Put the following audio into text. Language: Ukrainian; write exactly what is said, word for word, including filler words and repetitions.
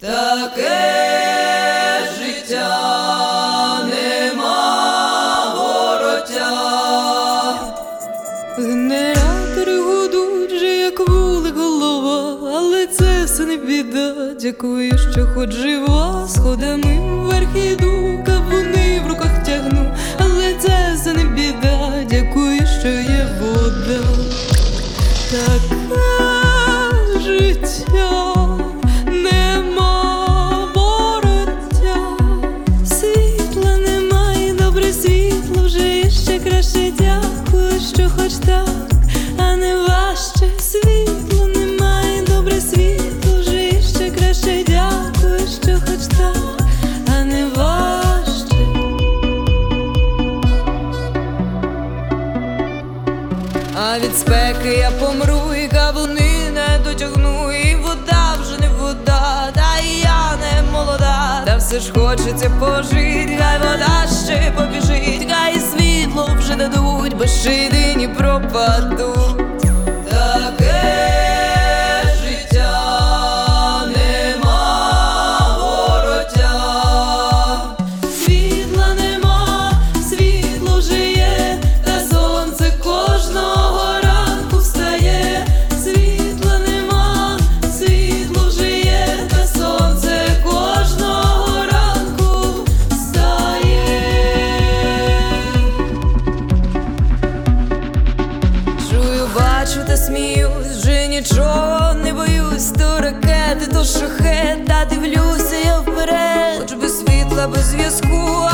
Таке життя нема вороття. Генератори гудуть же, як вулик голова, але це все не біда. Дякую, що хоч жива, сходами вверх іду, кавуни в руках тягну, але це все не біда. Дякую, що є вода. Таке життя нема вороття. Світла немає, добре світло вже є ще краще. Дякую, що хоч так, а не важче. Світло немає, добре світло вже є ще краще. Дякую, що хоч так, а не важче. А від спеки я помру, і кавуни не дотягну, і вода вже не вода, та і я не молода. Та все ж хочеться пожить, хай вода ще побіжить, хай і світло вже дадуть, бо ще єдині пропадуть. Таке життя нема вороття. Світла нема, світло вже є, та сонце кожного ранку встає. Світла нема, світло вже є, та сонце кожного ранку встає. Чую, бачу та сміюсь, вже нічого не боюсь. То ракети, то шахет, та дивлюся я вперед. Хоч без світла, без зв'язку,